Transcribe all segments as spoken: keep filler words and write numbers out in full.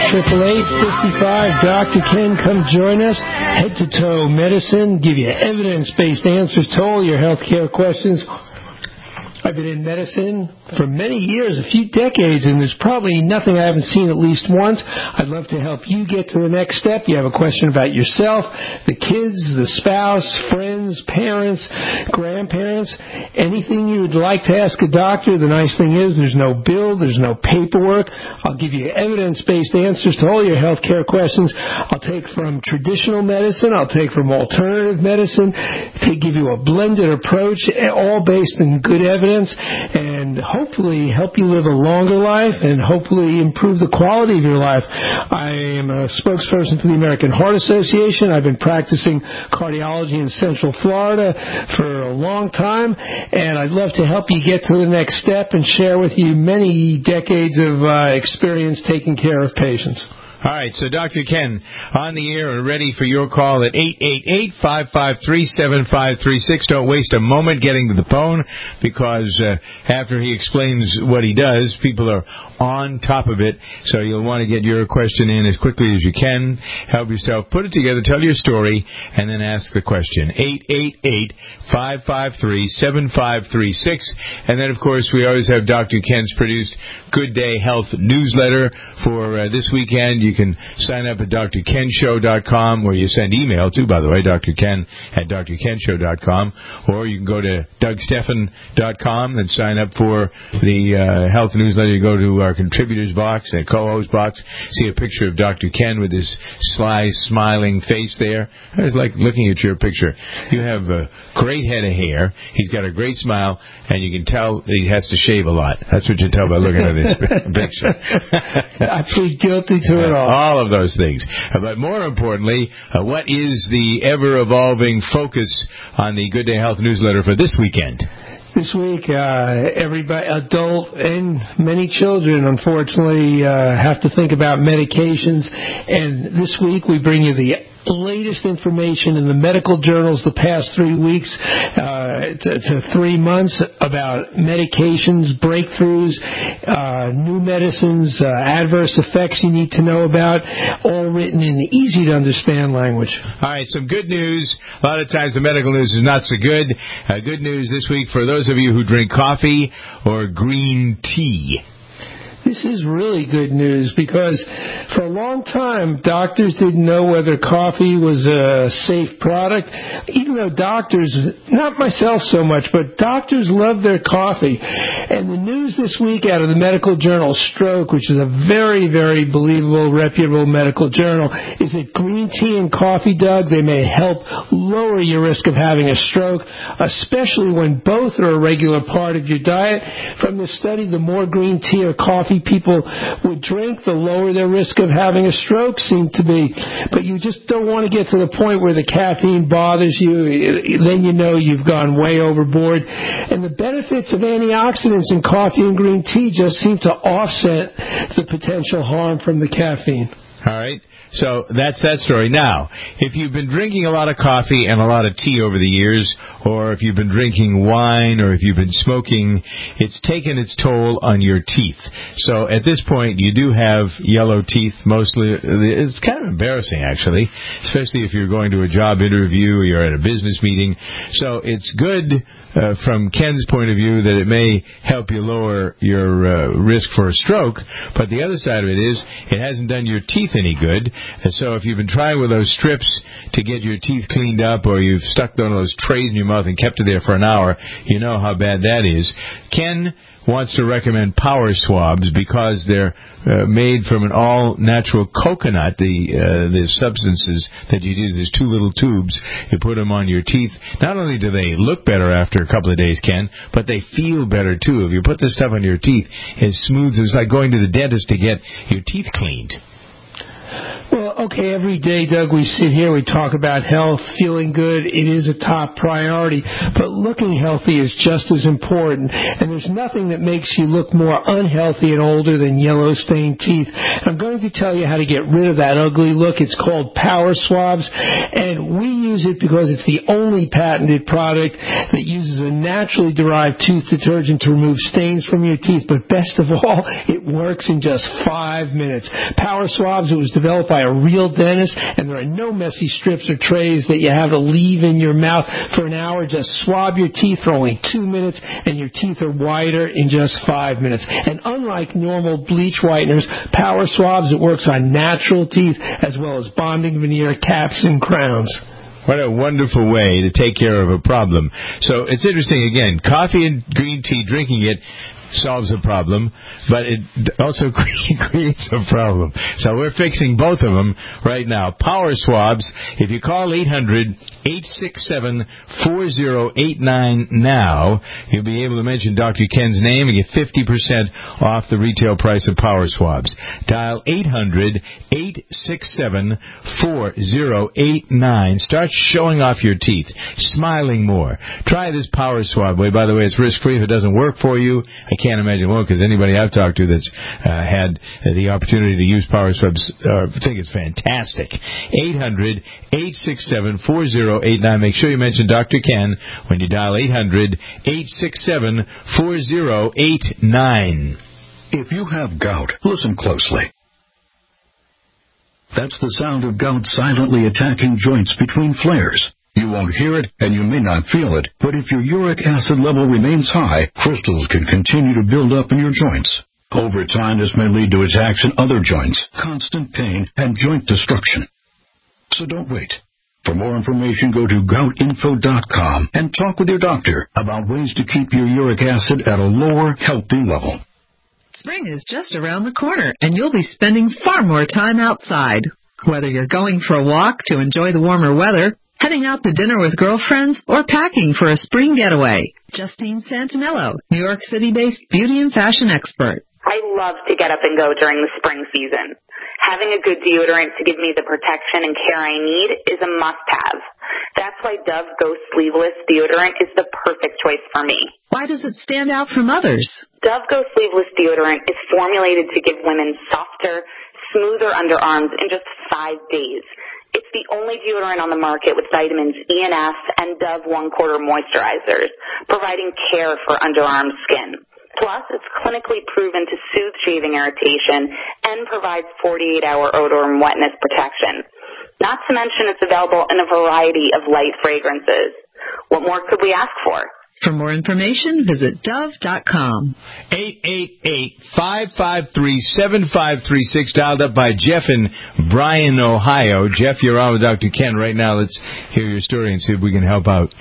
eight eight eight, five five, Doctor Ken. Come join us. Head-to-toe medicine. Give you evidence-based answers to all your healthcare questions. I've been in medicine for many years, a few decades, and there's probably nothing I haven't seen at least once. I'd love to help you get to the next step. You have a question about yourself, the kids, the spouse, friends, parents, grandparents, anything you would like to ask a doctor. The nice thing is there's no bill, there's no paperwork. I'll give you evidence-based answers to all your healthcare questions. I'll take from traditional medicine, I'll take from alternative medicine to give you a blended approach, all based in good evidence, and hopefully help you live a longer life and hopefully improve the quality of your life. I am a spokesperson for the American Heart Association. I've been practicing cardiology in Central Florida for a long time, and I'd love to help you get to the next step and share with you many decades of uh, experience taking care of patients. All right, so Doctor Ken, on the air and ready for your call at eight eight eight, five five three, seven five three six. Don't waste a moment getting to the phone, because uh, after he explains what he does, people are on top of it, so you'll want to get your question in as quickly as you can. Help yourself, put it together, tell your story, and then ask the question. eight eight eight, five five three, seven five three six. And then, of course, we always have Doctor Ken's produced Good Day Health newsletter for uh, this weekend. You can sign up at D R ken show dot com, where you send email to, by the way, D R Ken at D R ken show dot com, or you can go to Doug Stephan dot com and sign up for the uh, health newsletter. You go to our contributors box, the co-host box, see a picture of Doctor Ken with his sly, smiling face there. I was like looking at your picture. You have a great head of hair. He's got a great smile, and you can tell that he has to shave a lot. That's what you tell by looking at this picture. I plead guilty to it all. All of those things. But more importantly, uh, what is the ever-evolving focus on the Good Day Health newsletter for this weekend? This week, uh, everybody, adult and many children, unfortunately, uh, have to think about medications. And this week, we bring you the latest information in the medical journals the past three weeks uh, to, to three months about medications, breakthroughs, uh, new medicines, uh, adverse effects you need to know about, all written in easy-to-understand language. All right, some good news. A lot of times the medical news is not so good. Uh, good news this week for those of you who drink coffee or green tea. This is really good news, because for a long time, doctors didn't know whether coffee was a safe product, even though doctors, not myself so much, but doctors love their coffee. And the news this week out of the medical journal Stroke, which is a very, very believable, reputable medical journal, is that green tea and coffee, Doug, they may help lower your risk of having a stroke, especially when both are a regular part of your diet. From the study, the more green tea or coffee people would drink, the lower their risk of having a stroke seemed to be. But you just don't want to get to the point where the caffeine bothers you. Then you know you've gone way overboard. And the benefits of antioxidants in coffee and green tea just seem to offset the potential harm from the caffeine. All right. So that's that story. Now, if you've been drinking a lot of coffee and a lot of tea over the years, or if you've been drinking wine, or if you've been smoking, it's taken its toll on your teeth. So at this point, you do have yellow teeth mostly. It's kind of embarrassing, actually, especially if you're going to a job interview or you're at a business meeting. So it's good uh, from Ken's point of view that it may help you lower your uh, risk for a stroke. But the other side of it is it hasn't done your teeth any good. And so if you've been trying with those strips to get your teeth cleaned up, or you've stuck one of those trays in your mouth and kept it there for an hour, you know how bad that is. Ken wants to recommend Power Swabs because they're uh, made from an all-natural coconut. The uh, the substances that you use, there's two little tubes. You put them on your teeth. Not only do they look better after a couple of days, Ken, but they feel better, too. If you put this stuff on your teeth, it smooths. It's like going to the dentist to get your teeth cleaned. Well, okay, every day, Doug, we sit here, we talk about health, feeling good. It is a top priority. But looking healthy is just as important. And there's nothing that makes you look more unhealthy and older than yellow-stained teeth. I'm going to tell you how to get rid of that ugly look. It's called Power Swabs, and we use it because it's the only patented product that uses a naturally derived tooth detergent to remove stains from your teeth. But best of all, it works in just five minutes. Power Swabs, it was developed by a real dentist, and there are no messy strips or trays that you have to leave in your mouth for an hour. Just swab your teeth for only two minutes, and your teeth are whiter in just five minutes. And unlike normal bleach whiteners, Power Swabs, it works on natural teeth as well as bonding veneer caps and crowns. What a wonderful way to take care of a problem. So it's interesting, again, coffee and green tea, drinking it solves a problem, but it also creates a problem. So we're fixing both of them right now. Power Swabs, if you call eight hundred, eight six seven, four zero eight nine now, you'll be able to mention Doctor Ken's name and get fifty percent off the retail price of Power Swabs. Dial eight hundred, eight six seven, four zero eight nine. Start showing off your teeth, smiling more. Try this Power Swab. By the way, it's risk-free. If it doesn't work for you, I can't imagine it won't, because anybody I've talked to that's uh, had uh, the opportunity to use Power Swabs uh, think it's fantastic. eight hundred, eight six seven, four zero eight nine. Make sure you mention Doctor Ken when you dial eight hundred, eight six seven, four zero eight nine. If you have gout, listen closely. That's the sound of gout silently attacking joints between flares. You won't hear it, and you may not feel it, but if your uric acid level remains high, crystals can continue to build up in your joints. Over time, this may lead to attacks in other joints, constant pain, and joint destruction. So don't wait. For more information, go to gout info dot com and talk with your doctor about ways to keep your uric acid at a lower, healthy level. Spring is just around the corner, and you'll be spending far more time outside. Whether you're going for a walk to enjoy the warmer weather, heading out to dinner with girlfriends, or packing for a spring getaway. Justine Santinello, New York City-based beauty and fashion expert. I love to get up and go during the spring season. Having a good deodorant to give me the protection and care I need is a must-have. That's why Dove Go Sleeveless deodorant is the perfect choice for me. Why does it stand out from others? Dove Go Sleeveless deodorant is formulated to give women softer, smoother underarms in just five days. It's the only deodorant on the market with vitamins E and F and Dove one-quarter moisturizers, providing care for underarm skin. Plus, it's clinically proven to soothe shaving irritation and provides forty-eight hour odor and wetness protection. Not to mention it's available in a variety of light fragrances. What more could we ask for? For more information, visit dove dot com. eight eight eight, five five three, seven five three six, dialed up by Jeff in Bryan, Ohio. Jeff, you're on with Doctor Ken right now. Let's hear your story and see if we can help out.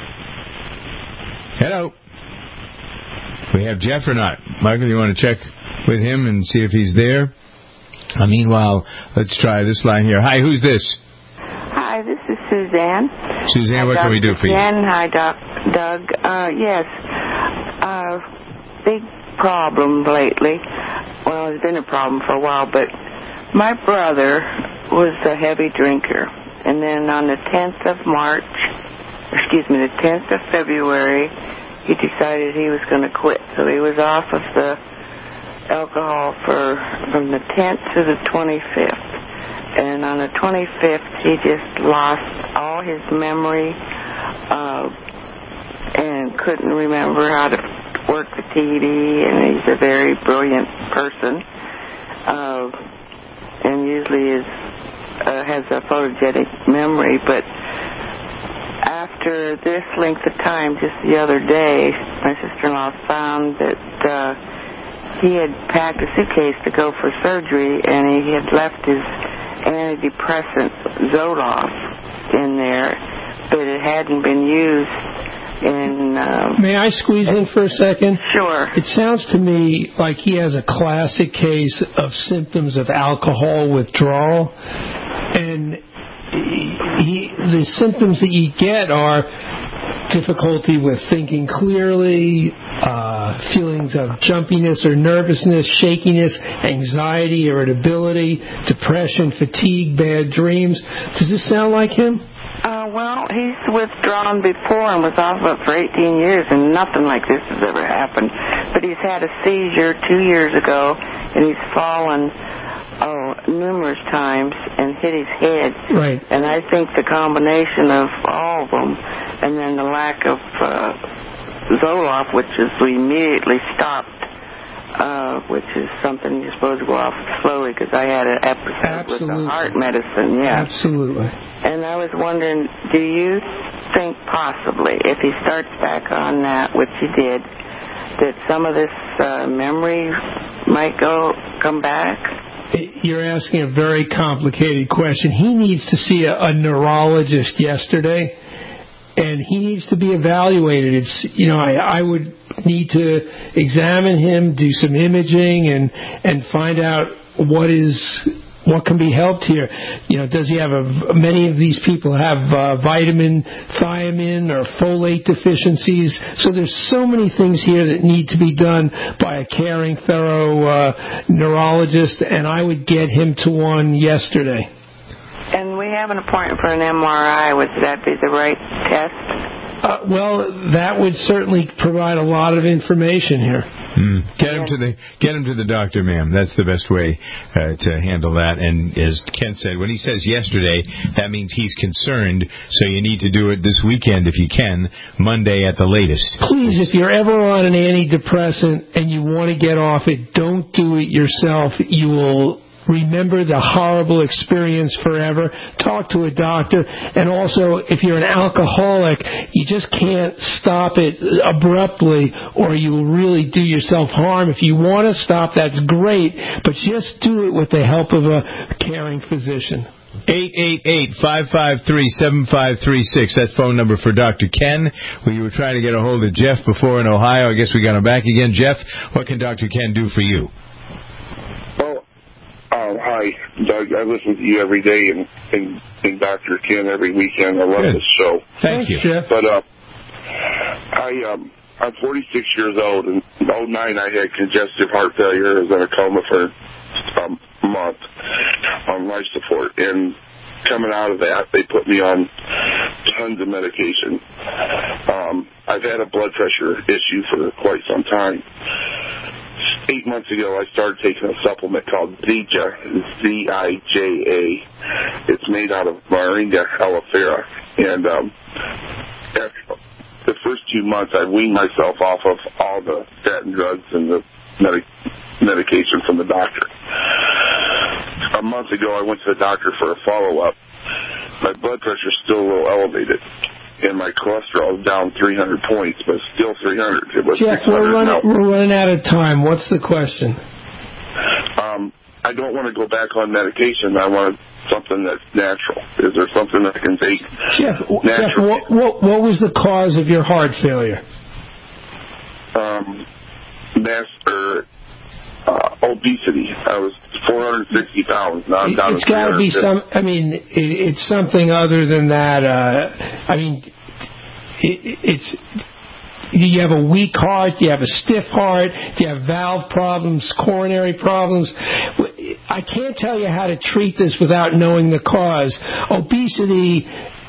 Hello. We have Jeff or not? Michael, you want to check with him and see if he's there? Uh, meanwhile, let's try this line here. Hi, who's this? Hi, this is Suzanne. Suzanne, hi, what Doctor can we do for you? Ken. Hi, Doc, Doug. Uh, yes, uh, big problem lately. Well, it's been a problem for a while, but my brother was a heavy drinker. And then on the tenth of March, excuse me, the tenth of February, he decided he was going to quit. So he was off of the alcohol for from the tenth to the twenty-fifth. And on the twenty-fifth, he just lost all his memory uh, and couldn't remember how to work the T V. And he's a very brilliant person, uh, and usually is uh, has a photogenic memory. But after this length of time, just the other day, my sister-in-law found that uh, he had packed a suitcase to go for surgery, and he had left his antidepressant Zoloft in there, but it hadn't been used in... Uh, May I squeeze in for a second? Sure. It sounds to me like he has a classic case of symptoms of alcohol withdrawal, and he, the symptoms that you get are difficulty with thinking clearly, uh, feelings of jumpiness or nervousness, shakiness, anxiety, irritability, depression, fatigue, bad dreams. Does this sound like him? Uh, well, he's withdrawn before and was off of it for eighteen years, and nothing like this has ever happened. But he's had a seizure two years ago, and he's fallen oh, numerous times and hit his head. Right. And I think the combination of all of them, and then the lack of uh, Zoloft, which is we immediately stopped, uh, which is something you're supposed to go off slowly, because I had an episode Absolutely. with the heart medicine. Yeah. Absolutely. And I was wondering, do you think possibly, if he starts back on that, which he did, that some of this uh, memory might go come back? You're asking a very complicated question. He needs to see a, a neurologist yesterday, and he needs to be evaluated. It's, you know, I, I would need to examine him, do some imaging, and and find out what is what can be helped here. You know, does he have a, many of these people have uh, vitamin, thiamine, or folate deficiencies? So there's so many things here that need to be done by a caring, thorough uh, neurologist, and I would get him to one yesterday. And we have an appointment for an M R I. Would that be the right test? Uh, well, that would certainly provide a lot of information here. Mm. Get him to the get him to the doctor, ma'am. That's the best way uh, to handle that. And as Ken said, when he says yesterday, that means he's concerned. So you need to do it this weekend if you can, Monday at the latest. Please, if you're ever on an antidepressant and you want to get off it, don't do it yourself. You will remember the horrible experience forever. Talk to a doctor. And also, if you're an alcoholic, you just can't stop it abruptly or you will really do yourself harm. If you want to stop, that's great, but just do it with the help of a caring physician. eight eight eight, five five three, seven five three six. That's phone number for Doctor Ken. We were trying to get a hold of Jeff before in Ohio. I guess we got him back again. Jeff, what can Doctor Ken do for you? Um, hi, Doug. I listen to you every day and, and, and Doctor Ken every weekend. I love Good. this show. Thank Thanks, you. Jeff. But uh, I, um, I'm forty-six years old, and in oh nine I had congestive heart failure. I was in a coma for um, a month on life support. And coming out of that, they put me on tons of medication. Um, I've had a blood pressure issue for quite some time. Eight months ago, I started taking a supplement called Zija, Z I J A. It's made out of Moringa aloe and um, after the first two months, I weaned myself off of all the statin drugs and the medic- medication from the doctor. A month ago, I went to the doctor for a follow-up. My blood pressure is still a little elevated. And my cholesterol is down three hundred points, but still three hundred. It was Jeff, we're running, we're running out of time. What's the question? Um, I don't want to go back on medication. I want something that's natural. Is there something I can take Jeff, Jeff naturally? what, what, what was the cause of your heart failure? Um, mass, or, uh, obesity. I was four hundred sixty pounds. Now I'm down It's to got to be some. I mean, it, it's something other than that. Uh, I mean, it, it's. Do you have a weak heart? Do you have a stiff heart? Do you have valve problems, coronary problems? I can't tell you how to treat this without knowing the cause. Obesity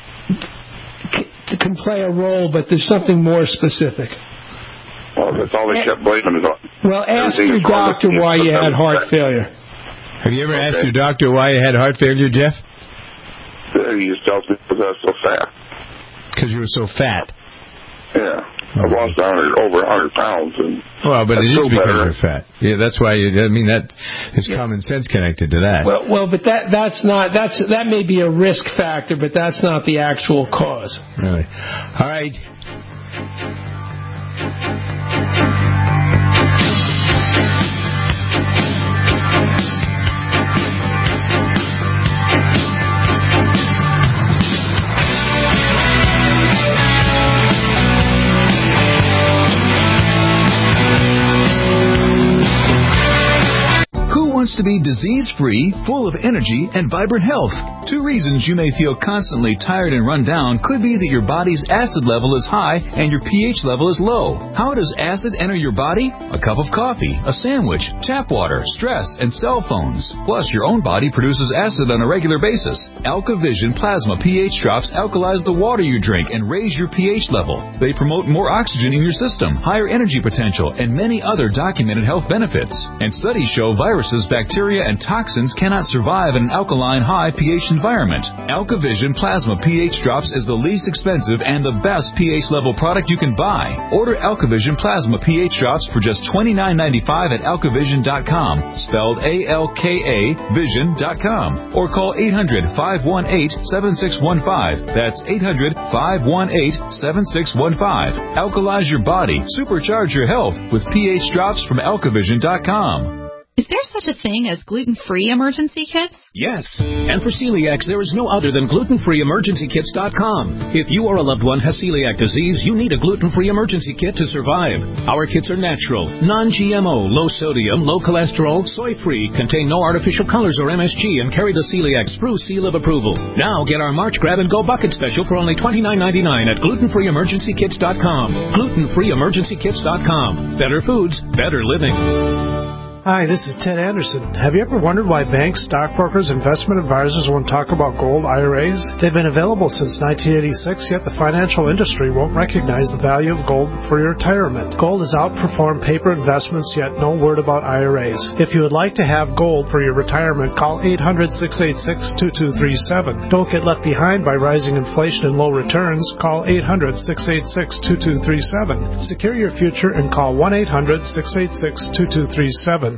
c- can play a role, but there's something more specific. Well, that's all they kept blaming it on. Well, ask Everything your is wrong doctor with you. why you had heart failure. Have you ever Okay. asked your doctor why you had heart failure, Jeff? He just tells me because I was so fat. Because you were so fat. Yeah. I lost one hundred, over one hundred pounds. And Well, but I it is feel because better. you're fat. Yeah, that's why. You, I mean, that there's common sense connected to that. Well, well, but that that's not that's that may be a risk factor, but that's not the actual cause. Really. All right. wants to be disease-free, full of energy, and vibrant health. Two reasons you may feel constantly tired and run down could be that your body's acid level is high and your pH level is low. How does acid enter your body? A cup of coffee, a sandwich, tap water, stress, and cell phones. Plus, your own body produces acid on a regular basis. AlkaVision Plasma pH drops alkalize the water you drink and raise your pH level. They promote more oxygen in your system, higher energy potential, and many other documented health benefits. And studies show viruses, bacteria, and toxins cannot survive in an alkaline high pH environment. AlkaVision Plasma pH drops is the least expensive and the best pH level product you can buy. Order AlkaVision Plasma pH drops for just twenty-nine ninety-five at alkavision dot com, spelled A L K A vision dot com, or call eight hundred, five one eight, seven six one five. That's eight hundred, five one eight, seven six one five. Alkalize your body, supercharge your health with pH drops from alkavision dot com. Is there such a thing as gluten-free emergency kits? Yes. And for celiacs, there is no other than gluten free emergency kits dot com. If you or a loved one has celiac disease, you need a gluten-free emergency kit to survive. Our kits are natural, non-G M O, low sodium, low cholesterol, soy-free, contain no artificial colors or M S G, and carry the celiac Spruce seal of approval. Now get our March Grab and Go Bucket Special for only twenty-nine ninety-nine at gluten free emergency kits dot com. gluten free emergency kits dot com. Better foods, better living. Hi, this is Ted Anderson. Have you ever wondered why banks, stockbrokers, investment advisors won't talk about gold I R As? They've been available since nineteen eighty-six, yet the financial industry won't recognize the value of gold for your retirement. Gold has outperformed paper investments, yet no word about I R As. If you would like to have gold for your retirement, call eight hundred, six eight six, two two three seven. Don't get left behind by rising inflation and low returns. Call eight hundred, six eight six, two two three seven. Secure your future and call one eight hundred, six eight six, two two three seven.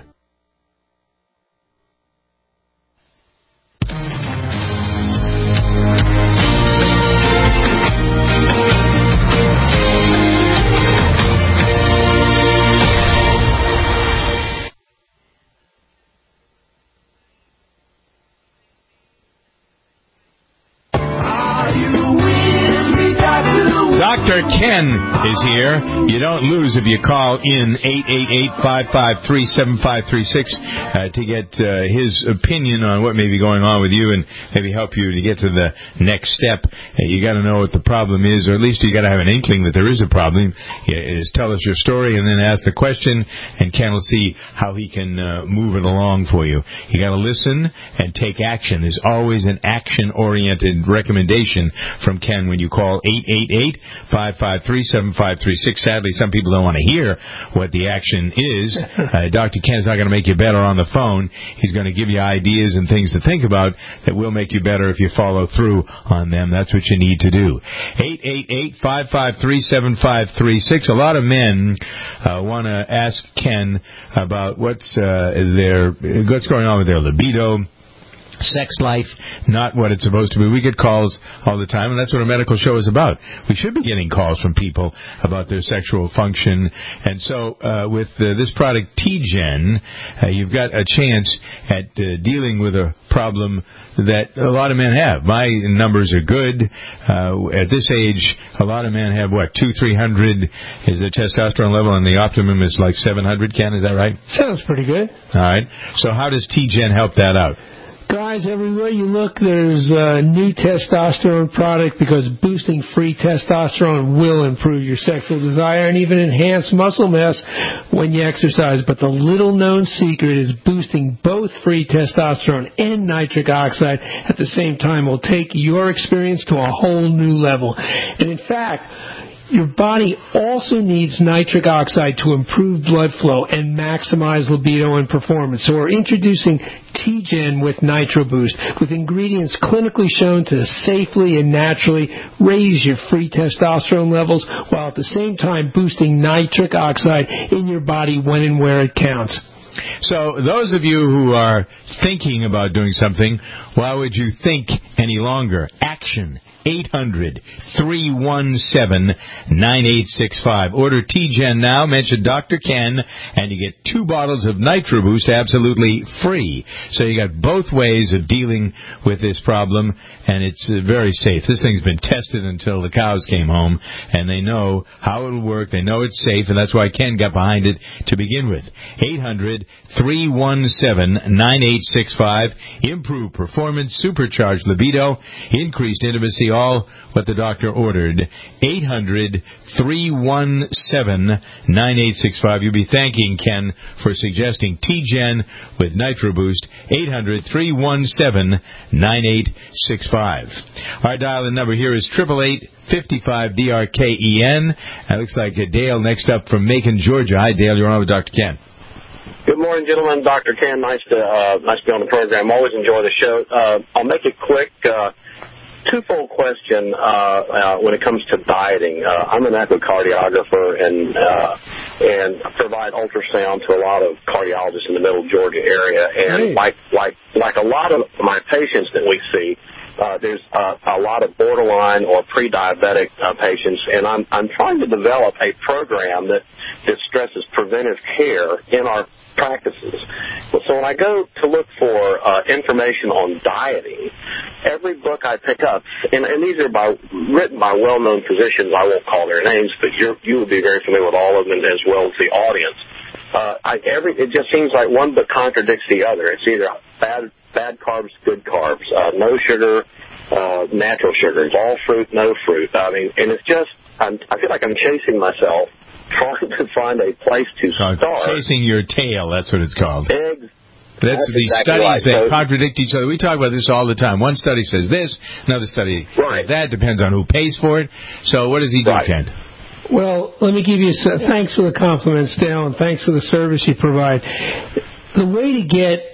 Doctor Ken is here. You don't lose if you call in eight eight eight, five five three, seven five three six uh, to get uh, his opinion on what may be going on with you and maybe help you to get to the next step. Uh, you got to know what the problem is, or at least you got to have an inkling that there is a problem. Yeah, is tell us your story and then ask the question, and Ken will see how he can uh, move it along for you. You got to listen and take action. There's always an action-oriented recommendation from Ken when you call eight eight eight, five five three, seven five three six. Sadly, some people don't want to hear what the action is. Uh, Doctor Ken's not going to make you better on the phone. He's going to give you ideas and things to think about that will make you better if you follow through on them. That's what you need to do. eight eight eight, five five three, seven five three six. A lot of men uh, want to ask Ken about what's uh, their what's going on with their libido, sex life, not what it's supposed to be. We get calls all the time, and that's what a medical show is about. We should be getting calls from people about their sexual function. And so uh, with uh, this product, T-Gen, uh, you've got a chance at uh, dealing with a problem that a lot of men have. My numbers are good. Uh, at this age, a lot of men have, what, two, three hundred is the testosterone level, and the optimum is like seven hundred, Ken, is that right? Sounds pretty good. All right. So how does T-Gen help that out? Guys, everywhere you look, there's a new testosterone product because boosting free testosterone will improve your sexual desire and even enhance muscle mass when you exercise. But the little-known secret is boosting both free testosterone and nitric oxide at the same time will take your experience to a whole new level. And in fact, your body also needs nitric oxide to improve blood flow and maximize libido and performance. So we're introducing T-Gen with Nitro Boost, with ingredients clinically shown to safely and naturally raise your free testosterone levels while at the same time boosting nitric oxide in your body when and where it counts. So those of you who are thinking about doing something, why would you think any longer? Action. eight hundred, three one seven, nine eight six five. Order T-Gen now. Mention Doctor Ken, and you get two bottles of Nitro Boost absolutely free. So you got both ways of dealing with this problem, and it's uh, very safe. This thing's been tested until the cows came home, and they know how it will work. They know it's safe, and that's why Ken got behind it to begin with. eight hundred, three one seven, nine eight six five. Improved performance, supercharged libido, increased intimacy, all what the doctor ordered. eight hundred, three one seven, nine eight six five. You'll be thanking Ken for suggesting T-Gen with Nitro Boost. eight hundred, three one seven, nine eight six five. Our dial-in number here is eight eight eight, five five, D R K E N. It looks like Dale next up from Macon, Georgia. Hi, Dale. You're on with Doctor Ken. Good morning, gentlemen. Doctor Ken, nice to uh, nice to be on the program. Always enjoy the show. Uh, I'll make it quick. Uh, twofold question uh, uh, when it comes to dieting. Uh, I'm an echocardiographer and uh, and provide ultrasound to a lot of cardiologists in the Middle Georgia area. And hey. like like like a lot of my patients that we see, Uh, there's uh, a lot of borderline or pre-diabetic uh, patients, and I'm I'm trying to develop a program that, that stresses preventive care in our practices. So when I go to look for uh, information on dieting, every book I pick up, and, and these are by written by well-known physicians, I won't call their names, but you're, you will be very familiar with all of them as well as the audience. Uh, I, every it just seems like one book contradicts the other. It's either bad. Bad carbs, good carbs, uh, no sugar, uh, natural sugars, all fruit, no fruit. I mean, and it's just, I'm, I feel like I'm chasing myself, trying to find a place to start. Chasing your tail, that's what it's called. Eggs. That's, that's the exactly studies right. that so, contradict each other. We talk about this all the time. One study says this, another study right. says that. Depends on who pays for it. So what does he do, right. Ken? Well, let me give you some, thanks for the compliments, Dale, and thanks for the service you provide. The way to get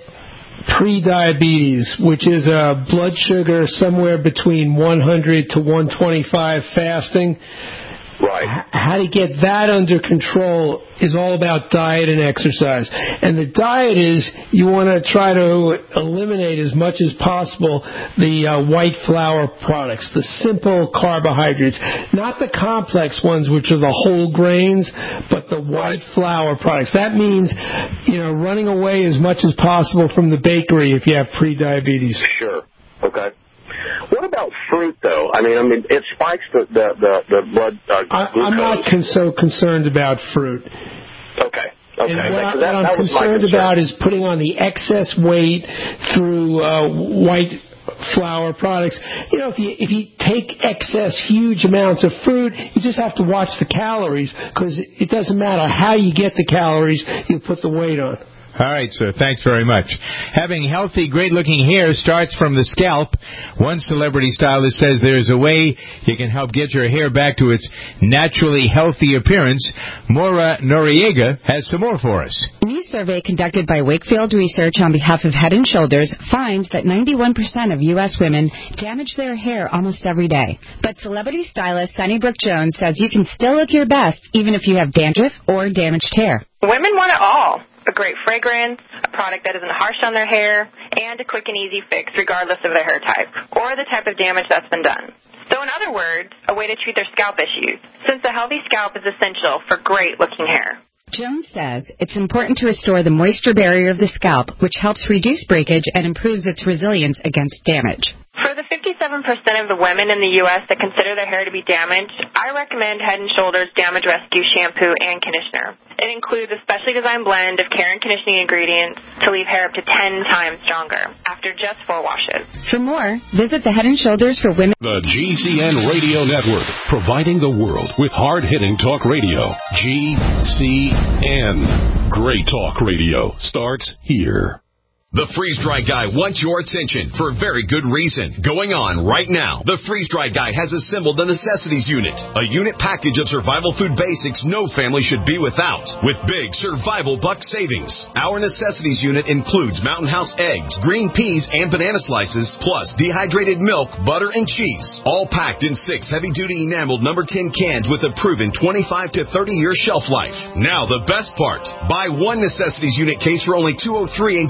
pre-diabetes, which is a blood sugar somewhere between one hundred to one twenty-five fasting. Right. H- how to get that under control is all about diet and exercise. And the diet is you want to try to eliminate as much as possible the uh, white flour products, the simple carbohydrates, not the complex ones, which are the whole grains, but the white flour products. That means, you know, running away as much as possible from the bakery if you have pre-diabetes. Sure. Okay. What about fruit, though? I mean, I mean, it spikes the the the, the blood uh, I, glucose. I'm not con- so concerned about fruit. Okay. Okay. And what, that, what that, I'm that concerned about is putting on the excess weight through uh, white flour products. You know, if you if you take excess huge amounts of fruit, you just have to watch the calories, because it doesn't matter how you get the calories, you put the weight on. All right, sir. Thanks very much. Having healthy, great-looking hair starts from the scalp. One celebrity stylist says there's a way you can help get your hair back to its naturally healthy appearance. Maura Noriega has some more for us. A new survey conducted by Wakefield Research on behalf of Head and Shoulders finds that ninety-one percent of U S women damage their hair almost every day. But celebrity stylist Sunnybrook Jones says you can still look your best even if you have dandruff or damaged hair. Women want it all. A great fragrance, a product that isn't harsh on their hair, and a quick and easy fix regardless of their hair type or the type of damage that's been done. So in other words, a way to treat their scalp issues, since a healthy scalp is essential for great-looking hair. Jones says it's important to restore the moisture barrier of the scalp, which helps reduce breakage and improves its resilience against damage. For the fifty-seven percent of the women in the U S that consider their hair to be damaged, I recommend Head and Shoulders Damage Rescue Shampoo and Conditioner. It includes a specially designed blend of care and conditioning ingredients to leave hair up to ten times stronger after just four washes. For more, visit the Head and Shoulders for Women. The G C N Radio Network, providing the world with hard-hitting talk radio. G C N. Great talk radio starts here. The Freeze-Dry Guy wants your attention for a very good reason. Going on right now, the Freeze-Dry Guy has assembled the Necessities Unit, a unit package of survival food basics no family should be without, with big survival buck savings. Our Necessities Unit includes Mountain House eggs, green peas, and banana slices, plus dehydrated milk, butter, and cheese, all packed in six heavy-duty enameled number ten cans with a proven twenty-five to thirty year shelf life. Now the best part, buy one Necessities Unit case for only two hundred three dollars and get twenty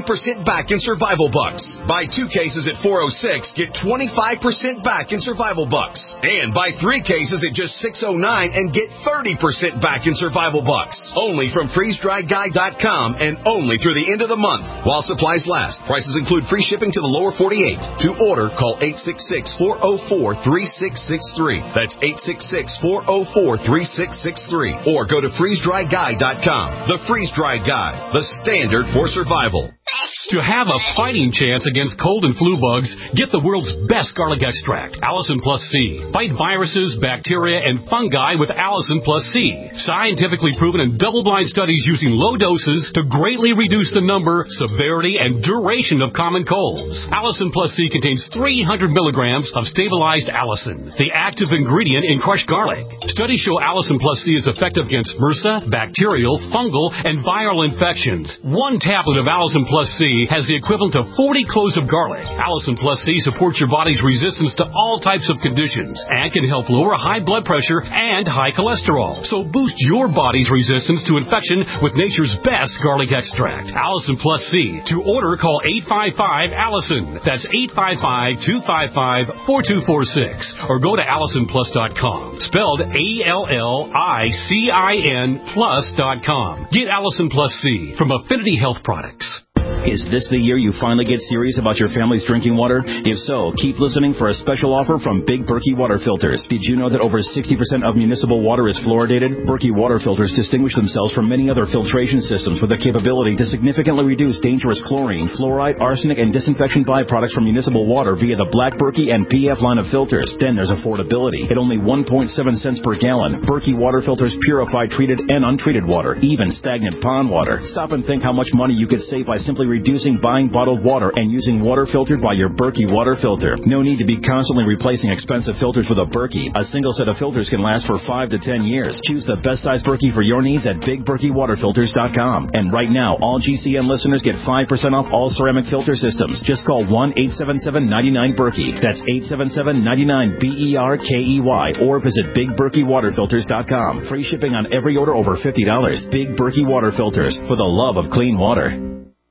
percent back in survival bucks. Buy two cases at four oh six, get twenty-five percent back in survival bucks. And buy three cases at just six oh nine and get thirty percent back in survival bucks. Only from freeze dry guy dot com and only through the end of the month while supplies last. Prices include free shipping to the lower forty-eight. To order, call eight six six, four oh four, three six six three. That's eight six six, four oh four, three six six three. Or go to freeze dry guy dot com. The Freeze Dry Guy, the standard for survival. To have a fighting chance against cold and flu bugs, get the world's best garlic extract, Allison Plus C. Fight viruses, bacteria, and fungi with Allison Plus C. Scientifically proven in double-blind studies using low doses to greatly reduce the number, severity, and duration of common colds. Allison Plus C contains three hundred milligrams of stabilized allicin, the active ingredient in crushed garlic. Studies show Allison Plus C is effective against MRSA, bacterial, fungal, and viral infections. One tablet of Allison Plus C has the equivalent of forty cloves of garlic. Allison Plus C supports your body's resistance to all types of conditions and can help lower high blood pressure and high cholesterol. So boost your body's resistance to infection with nature's best garlic extract, Allison Plus C. To order, call eight five five, Allison. That's eight five five, two five five, four two four six. Or go to allison plus dot com. Spelled A L L I C I N plus dot com. Get Allison Plus C from Affinity Health Products. Is this the year you finally get serious about your family's drinking water? If so, keep listening for a special offer from Big Berkey Water Filters. Did you know that over sixty percent of municipal water is fluoridated? Berkey Water Filters distinguish themselves from many other filtration systems with the capability to significantly reduce dangerous chlorine, fluoride, arsenic, and disinfection byproducts from municipal water via the Black Berkey and P F line of filters. Then there's affordability. At only one point seven cents per gallon, Berkey Water Filters purify treated and untreated water, even stagnant pond water. Stop and think how much money you could save by simply reducing buying bottled water and using water filtered by your Berkey water filter. No need to be constantly replacing expensive filters with a Berkey. A single set of filters can last for five to ten years. Choose the best size Berkey for your needs at big berkey water filters dot com. And right now, all G C N listeners get five percent off all ceramic filter systems. Just call one eight seven seven, nine nine, Berkey. That's eight seven seven, nine nine, B E R K E Y. Or visit big berkey water filters dot com. Free shipping on every order over fifty dollars. Big Berkey Water Filters, for the love of clean water.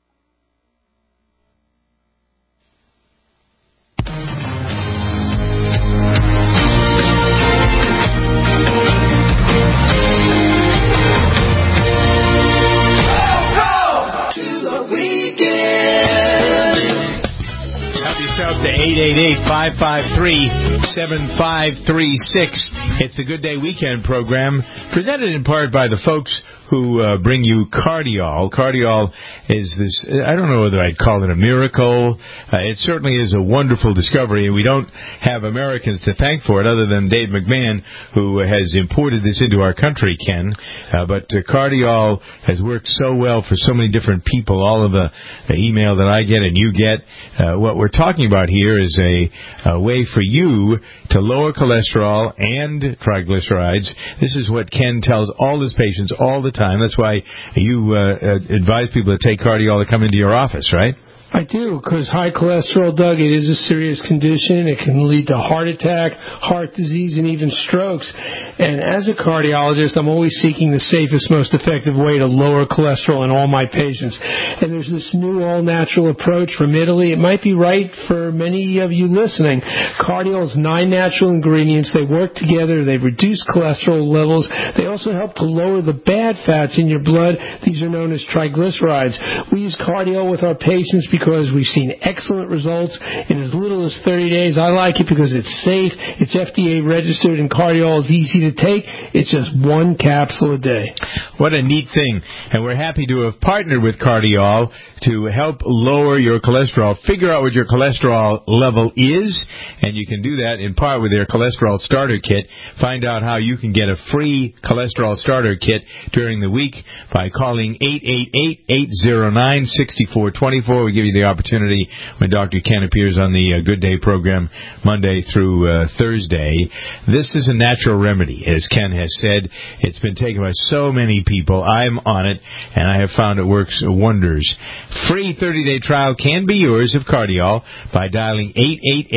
eight eight eight, five five three, seven five three six. It's the Good Day Weekend program, presented in part by the folks who uh, bring you Cardiol. Cardiol is this, I don't know whether I'd call it a miracle. Uh, it certainly is a wonderful discovery, and we don't have Americans to thank for it other than Dave McMahon, who has imported this into our country, Ken. Uh, but uh, Cardiol has worked so well for so many different people. All of the, the email that I get and you get, uh, what we're talking about here is a, a way for you to lower cholesterol and triglycerides. This is what Ken tells all his patients all the time. That's why you uh, advise people to take Cardiol to come into your office, right? I do, because high cholesterol, Doug, it is a serious condition. It can lead to heart attack, heart disease, and even strokes. And as a cardiologist, I'm always seeking the safest, most effective way to lower cholesterol in all my patients. And there's this new all-natural approach from Italy. It might be right for many of you listening. Cardiol's nine natural ingredients. They work together. They reduce cholesterol levels. They also help to lower the bad fats in your blood. These are known as triglycerides. We use Cardiol with our patients because we've seen excellent results in as little as thirty days. I like it because it's safe, it's F D A registered, and Cardiol is easy to take. It's just one capsule a day. What a neat thing. And we're happy to have partnered with Cardiol to help lower your cholesterol. Figure out what your cholesterol level is, and you can do that in part with their cholesterol starter kit. Find out how you can get a free cholesterol starter kit during the week by calling eight eight eight, eight zero nine, six four two four. We give you the opportunity when Doctor Ken appears on the uh, Good Day program Monday through uh, Thursday. This is a natural remedy, as Ken has said. It's been taken by so many people. I'm on it, and I have found it works wonders. Free thirty-day trial can be yours of Cardiol by dialing eight eight eight,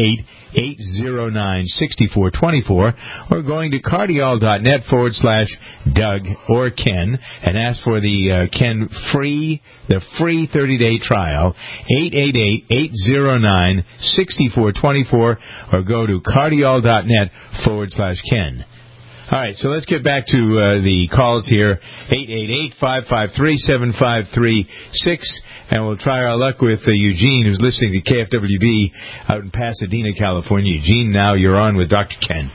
eight zero nine, six four two four, or going to cardiol.net forward slash Doug or Ken and ask for the uh, Ken free, the free thirty-day trial, eight eight eight, eight zero nine, six four two four, or go to cardiol.net forward slash Ken. All right, so let's get back to uh, the calls here, eight eight eight, five five three, seven five three six, and we'll try our luck with uh, Eugene, who's listening to K F W B out in Pasadena, California. Eugene, now you're on with Doctor Ken.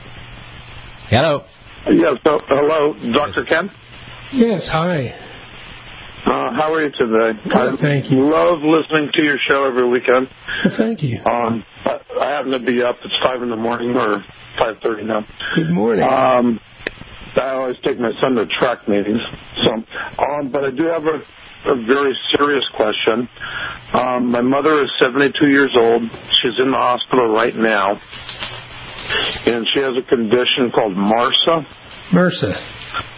Hello. Yes, so, hello, Doctor Ken? Yes, hi. Uh, how are you today? Good, I thank you. love listening to your show every weekend. Well, thank you. Um, I, I happen to be up. It's five in the morning, or five thirty now. Good morning. Um, I always take my son to track meetings. So, um, but I do have a, a very serious question. Um, my mother is seventy-two years old. She's in the hospital right now, and she has a condition called MRSA. MRSA.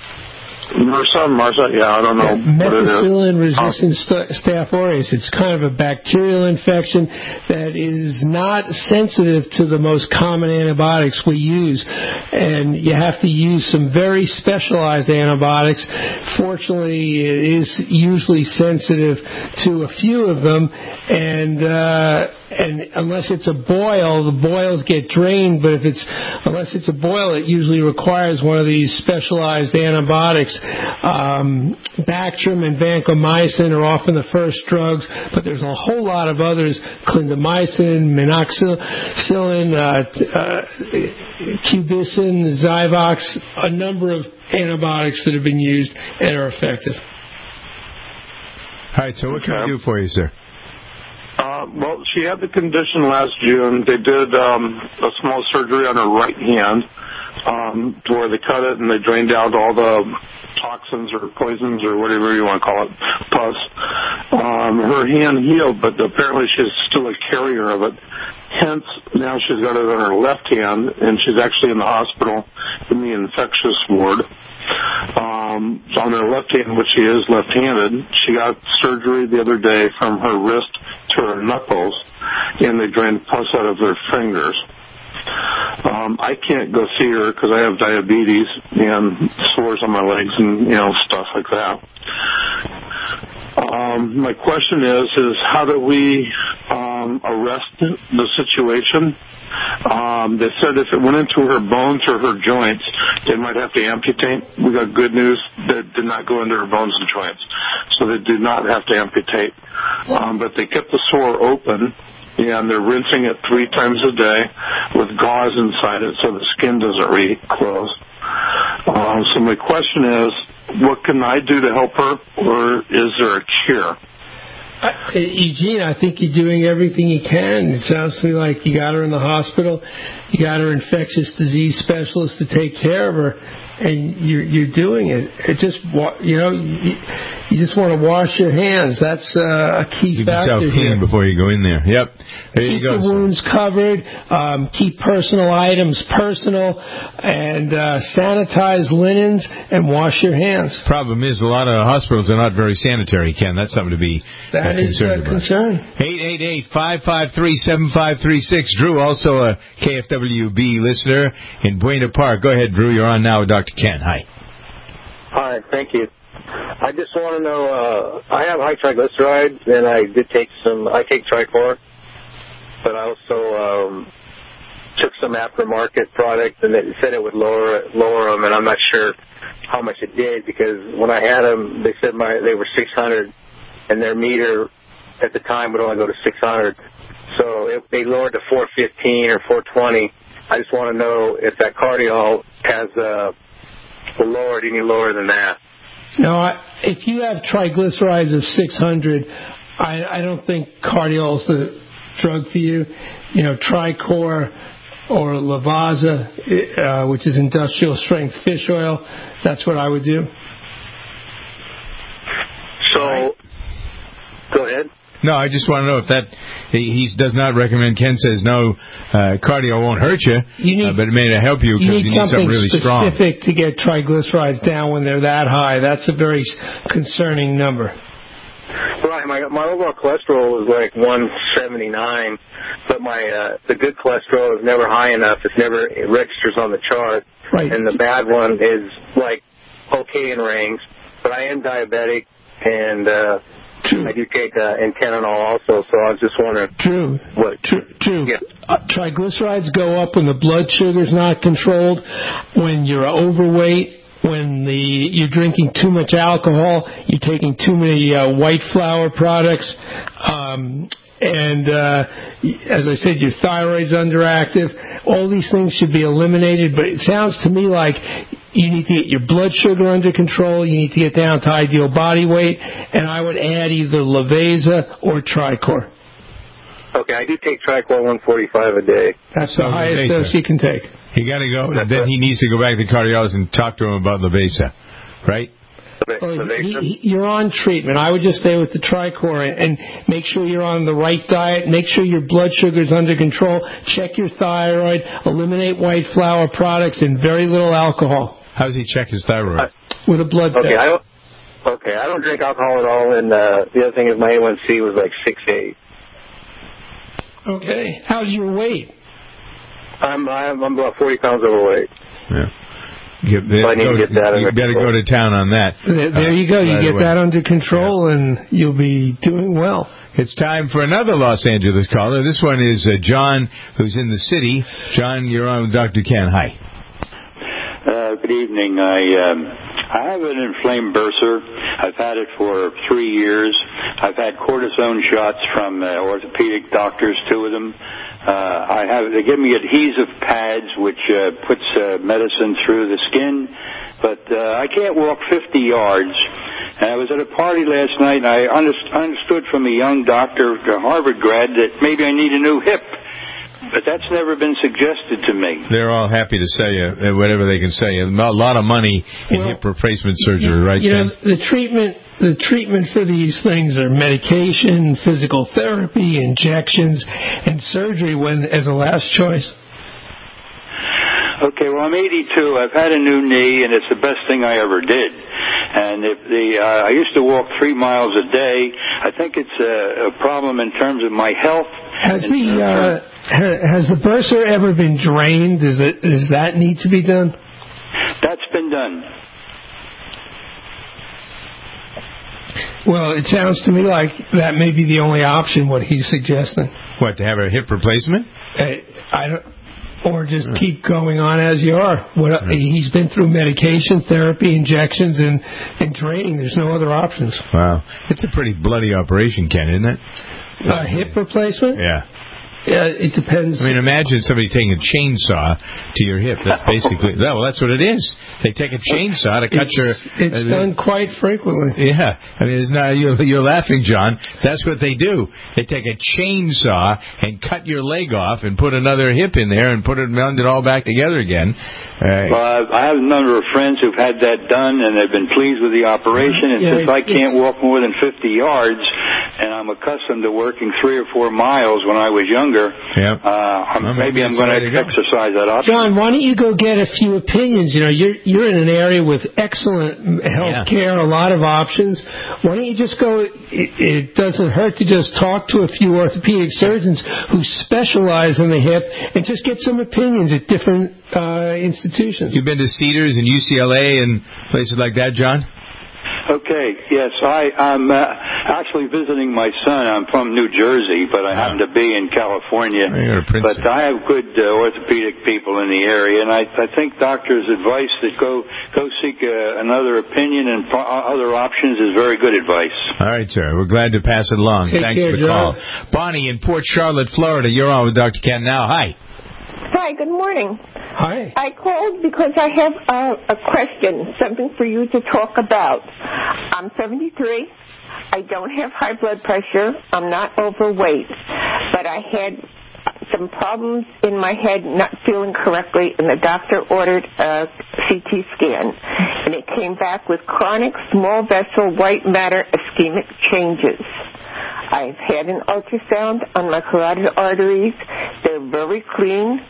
MRSA, MRSA, yeah, I don't know yeah, what it is. Methicillin-resistant st- Staph aureus. It's kind of a bacterial infection that is not sensitive to the most common antibiotics we use, and you have to use some very specialized antibiotics. Fortunately, it is usually sensitive to a few of them, and uh, and unless it's a boil, the boils get drained. But if it's unless it's a boil, it usually requires one of these specialized antibiotics. Um, Bactrim and vancomycin are often the first drugs, but there's a whole lot of others: clindamycin, minoxidil, uh, uh, cubicin, Zyvox, a number of antibiotics that have been used and are effective. All right, so what can I do for you, sir? Uh, well, she had the condition last June. They did um, a small surgery on her right hand um, to where they cut it and they drained out all the toxins or poisons or whatever you want to call it, pus. Um, her hand healed, but apparently she's still a carrier of it. Hence, now she's got it on her left hand, and she's actually in the hospital in the infectious ward. Um, so on her left hand, which she is left-handed, she got surgery the other day from her wrist to her knuckles, and they drained pus out of her fingers. Um, I can't go see her because I have diabetes and sores on my legs and, you know, stuff like that. Um, my question is, is how do we um, arrest the situation? Um, they said if it went into her bones or her joints, they might have to amputate. We got good news that did not go into her bones and joints, so they did not have to amputate. Um, but they kept the sore open, and they're rinsing it three times a day with gauze inside it so the skin doesn't reclose. Um, so my question is, what can I do to help her, or is there a cure? Uh, Eugene, I think you're doing everything you can. It sounds to me like you got her in the hospital, you got her infectious disease specialist to take care of her, and you're, you're doing it. It just, you know, you, you just want to wash your hands. That's uh, a key keep factor yourself clean here. before you go in there. Yep. There keep you go. the wounds covered. Um, keep personal items personal, and uh, sanitize linens and wash your hands. Problem is, a lot of hospitals are not very sanitary, Ken. That's something to be that uh, is concerned a about. concern. eight eight eight, five five three, seven five three six. Drew, also a K F W B listener in Buena Park. Go ahead, Drew. You're on now with Doctor Ken. Hi. Hi, thank you. I just want to know, uh, I have high triglycerides, and I did take some, I take Tricor, but I also um, took some aftermarket product, and it said it would lower lower them, and I'm not sure how much it did, because when I had them, they said my they were six hundred, and their meter at the time would only go to six hundred. So if they lowered to four fifteen or four twenty, I just want to know if that Cardiol has uh, lowered any lower than that. No, I, if you have triglycerides of six hundred, I, I don't think Cardiol is the drug for you. You know, Tricor or Lavazza, uh, which is industrial strength fish oil, that's what I would do. So, go ahead. No, I just want to know if that he, he does not recommend. Ken says no, uh, cardio won't hurt you, you need, uh, but it may help you because you you need, need something, something really strong. specific to get triglycerides down when they're that high. That's a very concerning number. Right. Hi, my my overall cholesterol is like one seventy-nine, but my uh, the good cholesterol is never high enough. It's never it registers on the chart, right. And the bad one is like okay in range. But I am diabetic, and uh, I do take uh, Antenanol also. So I was just wondering, true, what? True, true. Yeah. Uh, triglycerides go up when the blood sugar's not controlled, when you're overweight. When the you're drinking too much alcohol, you're taking too many uh, white flour products, um, and uh, as I said, your thyroid's underactive. All these things should be eliminated, but it sounds to me like you need to get your blood sugar under control, you need to get down to ideal body weight, and I would add either Leveza or Tricor. Okay, I do take Tricor one forty-five a day. That's the highest dose you can take. You got to go. Then he needs to go back to the cardiologist and talk to him about Leveza, right? Well, he, he, you're on treatment. I would just stay with the Tricor and, and make sure you're on the right diet. Make sure your blood sugar's under control. Check your thyroid. Eliminate white flour products and very little alcohol. How does he check his thyroid? Uh, with a blood okay, test. I don't, okay, I don't drink alcohol at all, and uh, the other thing is my A one C was like six eight. Okay. How's your weight? I'm I'm, I'm about forty pounds overweight. Yeah. Get, so I need go, to get that you under better control. go to town on that. There, there you go. Uh, you get way. that under control, yeah. And you'll be doing well. It's time for another Los Angeles caller. This one is uh, John, who's in the city. John, you're on with Doctor Ken. Hi. Uh, good evening. I um, I have an inflamed bursa. I've had it for three years. I've had cortisone shots from uh, orthopedic doctors, two of them. Uh, I have they give me adhesive pads, which uh, puts uh, medicine through the skin, but uh, I can't walk fifty yards. And I was at a party last night, and I underst- understood from a young doctor, a Harvard grad, that maybe I need a new hip. But that's never been suggested to me. They're all happy to say uh, whatever they can say. A lot of money in well, hip replacement surgery, you, right? You Ken? know, the treatment, the treatment for these things are medication, physical therapy, injections, and surgery when as a last choice. Okay, well, I'm eighty-two. I've had a new knee, and it's the best thing I ever did. And if the uh, I used to walk three miles a day. I think it's a, a problem in terms of my health. Has the uh, has the bursa ever been drained? Does it does that need to be done? That's been done. Well, it sounds to me like that may be the only option. What he's suggesting. What, to have a hip replacement? I, I don't. Or just keep going on as you are. What, he's been through medication, therapy, injections, and, and draining. There's no other options. Wow. It's a pretty bloody operation, Ken, isn't it? A hip replacement? Yeah. Yeah, it depends. I mean, imagine somebody taking a chainsaw to your hip. That's basically, well, that's what it is. They take a chainsaw to cut it's, your... It's uh, done quite frequently. Yeah. I mean, it's not, you're, you're laughing, John. That's what they do. They take a chainsaw and cut your leg off and put another hip in there and put it, meld it all back together again. Uh, well, I have a number of friends who've had that done, and they've been pleased with the operation. And yeah, since I can't walk more than fifty yards, and I'm accustomed to working three or four miles when I was younger, yeah. uh, well, maybe, maybe I'm going to exercise that option. John, why don't you go get a few opinions? You know, you're you're in an area with excellent health care, yeah. a lot of options. Why don't you just go? It, it doesn't hurt to just talk to a few orthopedic surgeons who specialize in the hip and just get some opinions at different uh, institutions. You've been to Cedars and U C L A and places like that, John? Okay, yes, I, I'm uh, actually visiting my son. I'm from New Jersey, but I happen to be in California. But I have good uh, orthopedic people in the area, and I, I think doctors' advice that go go seek uh, another opinion and pro- other options is very good advice. All right, sir. We're glad to pass it along. Take Thanks care, for the John. call. Bonnie in Port Charlotte, Florida. You're on with Doctor Ken now. Hi. Hi, good morning. Hi. I called because I have uh, a question, something for you to talk about. I'm seventy-three. I don't have high blood pressure. I'm not overweight. But I had some problems in my head not feeling correctly, and the doctor ordered a C T scan. And it came back with chronic small vessel white matter ischemic changes. I've had an ultrasound on my carotid arteries. They're very clean.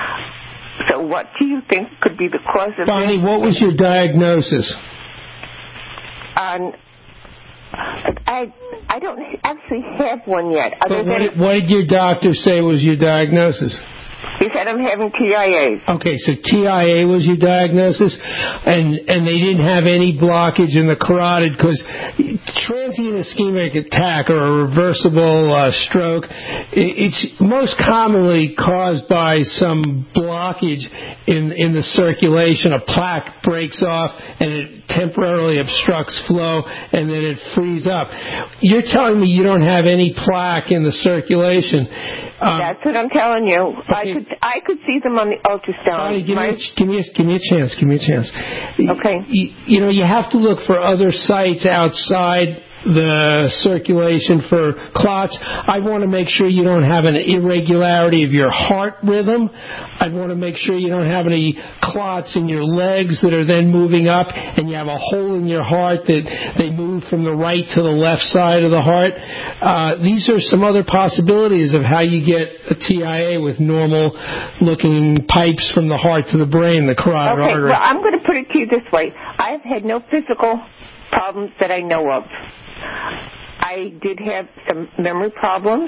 So what do you think could be the cause of Bonnie, this? what was your diagnosis? Um, I I I don't actually have one yet. Other But what than did, what did your doctor say was your diagnosis? he said I'm having T I A. Okay, so T I A was your diagnosis, and and they didn't have any blockage in the carotid, because transient ischemic attack or a reversible uh, stroke, it's most commonly caused by some blockage in in the circulation. A plaque breaks off and it temporarily obstructs flow, and then it frees up. You're telling me you don't have any plaque in the circulation. Um, That's what I'm telling you. Okay. I could I could see them on the ultrasound. Bonnie, give, My, me a, give, me a, give me a chance. Give me a chance. Okay. You, you know, you have to look for other sites outside the circulation for clots. I want to make sure you don't have an irregularity of your heart rhythm. I want to make sure you don't have any clots in your legs that are then moving up, and you have a hole in your heart that they move from the right to the left side of the heart. Uh, these are some other possibilities of how you get a T I A with normal-looking pipes from the heart to the brain, the carotid okay, artery. well, I'm going to put it to you this way. I've had no physical problems that I know of. I did have some memory problems,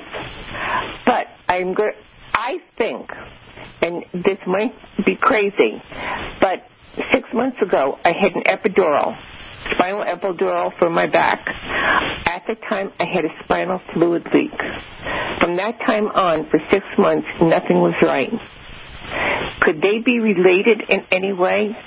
but I'm go- I think, and this might be crazy, but six months ago I had an epidural, spinal epidural for my back. At the time I had a spinal fluid leak. From that time on, for six months, nothing was right. Could they be related in any way?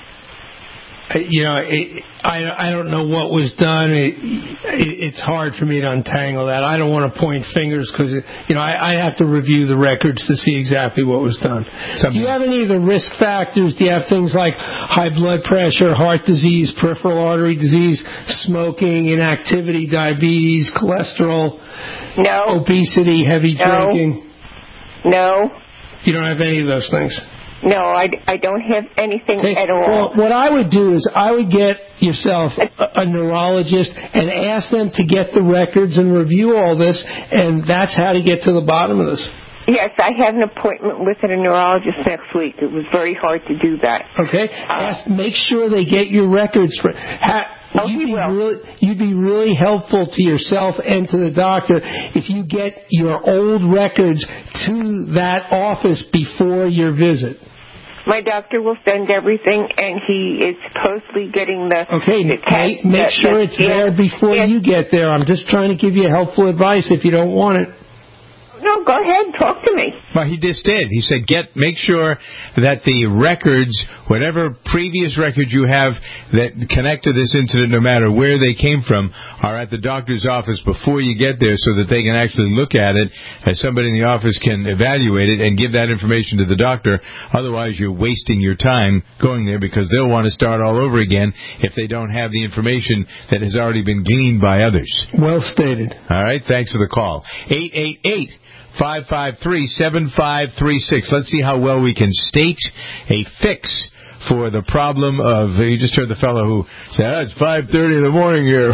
You know, it, I I don't know what was done. It, it, it's hard for me to untangle that. I don't want to point fingers because, you know, I, I have to review the records to see exactly what was done. Something. Do you have any of the risk factors? Do you have things like high blood pressure, heart disease, peripheral artery disease, smoking, inactivity, diabetes, cholesterol, no, obesity, heavy no. drinking? No. You don't have any of those things? No, I, I don't have anything okay. at all. Well, what I would do is I would get yourself a, a neurologist and ask them to get the records and review all this, and that's how to get to the bottom of this. Yes, I have an appointment with a neurologist next week. It was very hard to do that. Okay. Uh, ask, make sure they get your records. For, ha, oh, you'd, he be will. Really, you'd be really helpful to yourself and to the doctor if you get your old records to that office before your visit. My doctor will send everything, and he is supposedly getting the... Okay, the make, test, make the, sure the, it's yeah, there before yeah. you get there. I'm just trying to give you helpful advice if you don't want it. No, go ahead. Talk to me. Well, he just did. He said, "Get make sure that the records, whatever previous records you have that connect to this incident, no matter where they came from, are at the doctor's office before you get there so that they can actually look at it, and somebody in the office can evaluate it and give that information to the doctor. Otherwise, you're wasting your time going there because they'll want to start all over again if they don't have the information that has already been gleaned by others." Well stated. All right. Thanks for the call. eight eight eight five five three, seven five three six. Let's see how well we can state a fix for the problem of, you just heard the fellow who said, oh, it's five thirty in the morning here.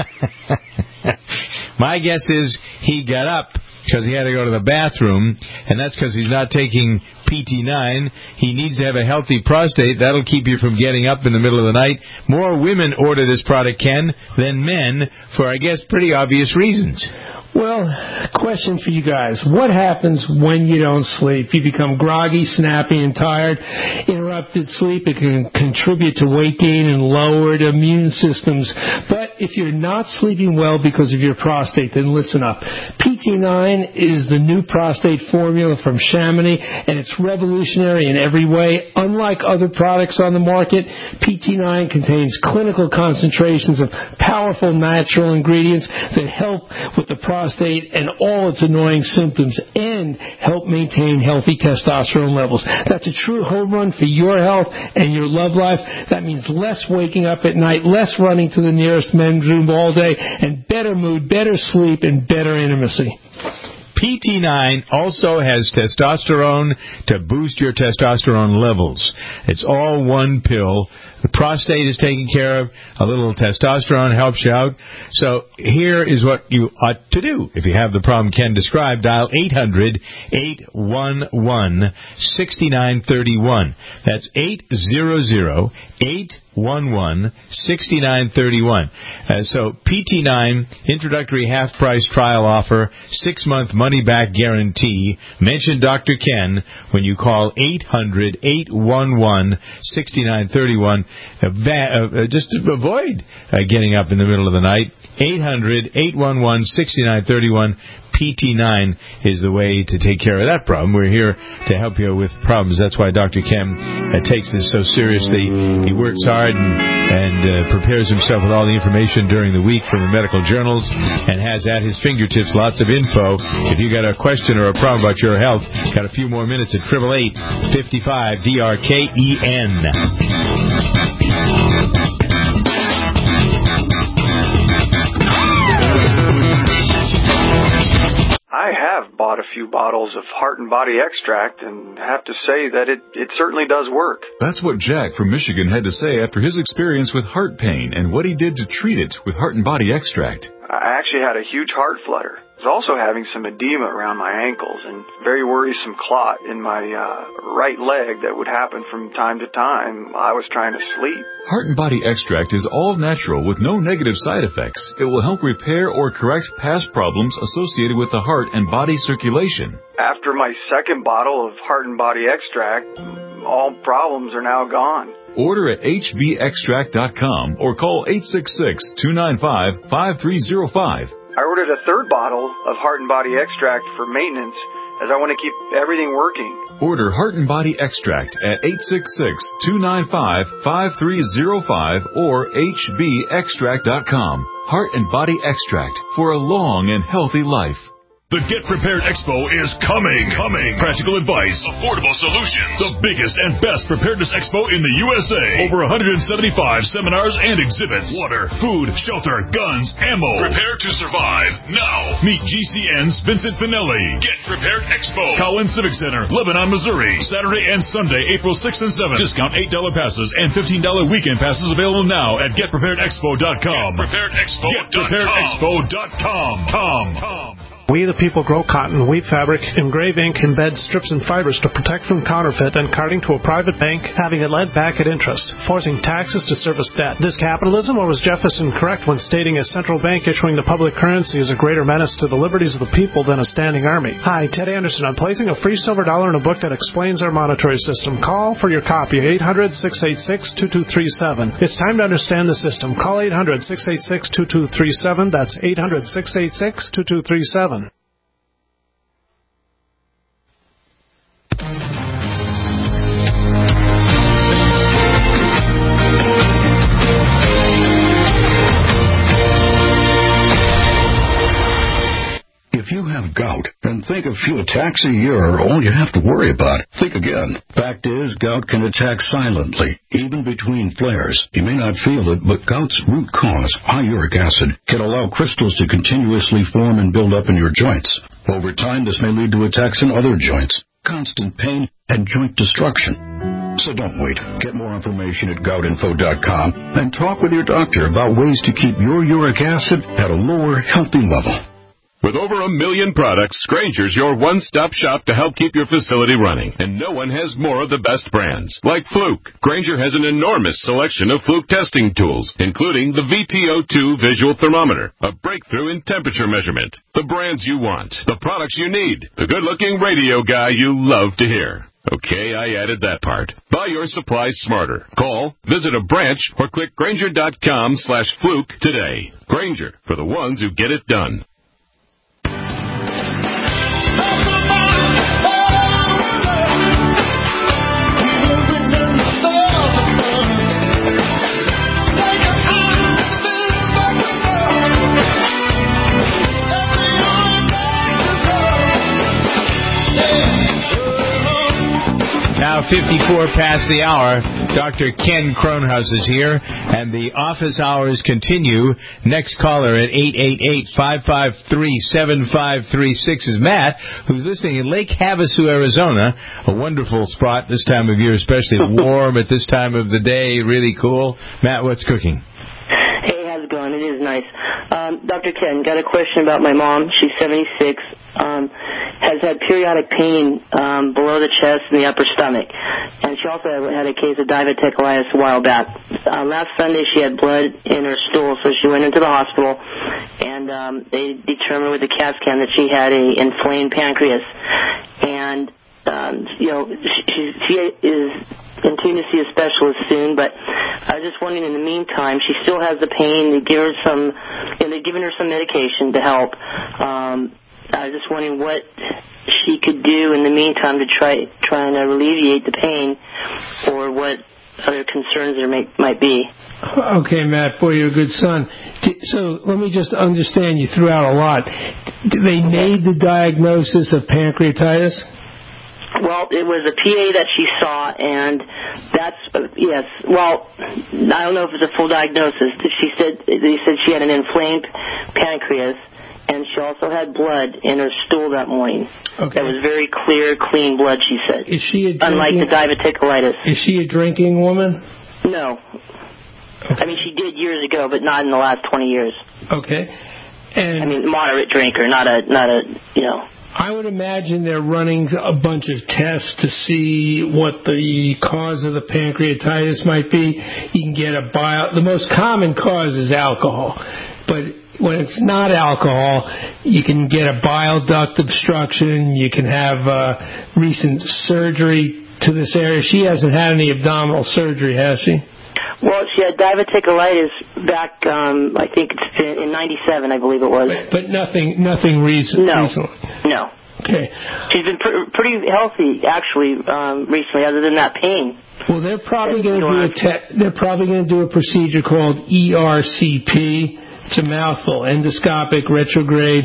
My guess is he got up because he had to go to the bathroom, and that's because he's not taking P T nine. He needs to have a healthy prostate. That'll keep you from getting up in the middle of the night. More women order this product, Ken, than men, for, I guess, pretty obvious reasons. Well, question for you guys. What happens when you don't sleep? You become groggy, snappy, and tired. Interrupted sleep, it can contribute to weight gain and lowered immune systems. But if you're not sleeping well because of your prostate, then listen up. P T nine is the new prostate formula from Chamonix, and it's revolutionary in every way. Unlike other products on the market, P T nine contains clinical concentrations of powerful natural ingredients that help with the prostate prostate and all its annoying symptoms and help maintain healthy testosterone levels. That's a true home run for your health and your love life. That means less waking up at night, less running to the nearest men's room all day, and better mood, better sleep, and better intimacy. P T nine also has testosterone to boost your testosterone levels. It's all one pill The prostate is taken care of. A little testosterone helps you out. So here is what you ought to do. If you have the problem Ken described, dial eight hundred, eight one one, six nine three one. That's eight hundred, eight one one, six nine three one. Uh, so P T nine, introductory half-price trial offer, six-month money-back guarantee. Mention Doctor Ken when you call eight hundred, eight one one, six nine three one. Uh, va- uh, just to avoid uh, getting up in the middle of the night. eight hundred, eight one one, six nine three one. P T nine is the way to take care of that problem. We're here to help you with problems. That's why Doctor Ken uh, takes this so seriously. He works hard and, and uh, prepares himself with all the information during the week from the medical journals and has at his fingertips lots of info. If you got a question or a problem about your health, got a few more minutes at eight eight eight, five five, D R K E N. I have bought a few bottles of Heart and Body Extract and have to say that it, it certainly does work. That's what Jack from Michigan had to say after his experience with heart pain and what he did to treat it with Heart and Body Extract. I actually had a huge heart flutter. I was also having some edema around my ankles and very worrisome clot in my uh, right leg that would happen from time to time while I was trying to sleep. Heart and Body Extract is all natural with no negative side effects. It will help repair or correct past problems associated with the heart and body circulation. After my second bottle of Heart and Body Extract, all problems are now gone. Order at H B extract dot com or call eight six six, two nine five, five three zero five. I ordered a third bottle of Heart and Body Extract for maintenance as I want to keep everything working. Order Heart and Body Extract at eight six six, two nine five, five three zero five or H B extract dot com. Heart and Body Extract for a long and healthy life. The Get Prepared Expo is coming, coming. Practical advice, affordable solutions. The biggest and best preparedness expo in the U S A. Over one hundred seventy-five seminars and exhibits. Water, food, shelter, guns, ammo. Prepare to survive now. Meet G C N's Vincent Finelli. Get Prepared Expo. Collins Civic Center, Lebanon, Missouri. Saturday and Sunday, April sixth and seventh. Discount eight dollars passes and fifteen dollars weekend passes available now at get prepared expo dot com. Get Prepared Expo dot com. get prepared expo dot com. Com. Com. We the people grow cotton, weave fabric, engrave ink, embed strips and fibers to protect from counterfeit and carting to a private bank, having it lent back at interest, forcing taxes to service debt. This capitalism, or was Jefferson correct when stating a central bank issuing the public currency is a greater menace to the liberties of the people than a standing army? Hi, Ted Anderson. I'm placing a free silver dollar in a book that explains our monetary system. Call for your copy, eight hundred, six eight six, two two three seven. It's time to understand the system. Call eight hundred, six eight six, two two three seven. That's eight hundred, six eight six, two two three seven. If you have gout and think a few attacks a year are all you have to worry about, think again. Fact is, gout can attack silently, even between flares. You may not feel it, but gout's root cause, high uric acid, can allow crystals to continuously form and build up in your joints. Over time, this may lead to attacks in other joints, constant pain, and joint destruction. So don't wait. Get more information at gout info dot com and talk with your doctor about ways to keep your uric acid at a lower, healthy level. With over a million products, Grainger's your one-stop shop to help keep your facility running. And no one has more of the best brands. Like Fluke, Grainger has an enormous selection of Fluke testing tools, including the V T O two visual thermometer, a breakthrough in temperature measurement. The brands you want, the products you need, the good-looking radio guy you love to hear. Okay, I added that part. Buy your supplies smarter. Call, visit a branch, or click Grainger dot com slash Fluke today. Grainger, for the ones who get it done. Now fifty-four past the hour. Doctor Ken Kronhaus is here, and the office hours continue. Next caller at eight eight eight, five five three, seven five three six is Matt, who's listening in Lake Havasu, Arizona. A wonderful spot this time of year, especially warm at this time of the day. Really cool. Matt, what's cooking? Hey, how's it going? It is nice. Um, Doctor Ken, got a question about my mom. She's seventy-six, um, has had periodic pain um, below the chest and the upper stomach. And she also had a case of diverticulitis a while back. Uh, last Sunday she had blood in her stool, so she went into the hospital, and um, they determined with the CAT scan that she had a inflamed pancreas. And, um, you know, she, she is continue to see a specialist soon, but I was just wondering, in the meantime, she still has the pain. They give her some, you know, they've given her some medication to help. Um, I was just wondering what she could do in the meantime to try try and alleviate the pain, or what other concerns there may, might be. Okay, Matt, boy, you're a good son. So let me just understand, you threw out a lot. They made the diagnosis of pancreatitis? Well, it was a P A that she saw, and that's, uh, yes, well, I don't know if it's a full diagnosis. She said, they said she had an inflamed pancreas, and she also had blood in her stool that morning. Okay. That was very clear, clean blood, she said. Is she a drinking, unlike the diverticulitis. Is she a drinking woman? No. Okay. I mean, she did years ago, but not in the last twenty years. Okay. And I mean, moderate drinker, not a, not a, you know. I would imagine they're running a bunch of tests to see what the cause of the pancreatitis might be. You can get a bile. The most common cause is alcohol, but when it's not alcohol, you can get a bile duct obstruction. You can have uh, recent surgery to this area. She hasn't had any abdominal surgery, has she? Well, she had diverticulitis back, um, I think it's in, in ninety-seven, I believe it was. But, but nothing nothing recent, no. recently? No. Okay. She's been pr- pretty healthy, actually, um, recently, other than that pain. Well, they're probably going to do a te- they're probably going to do a procedure called E R C P. It's a mouthful: endoscopic retrograde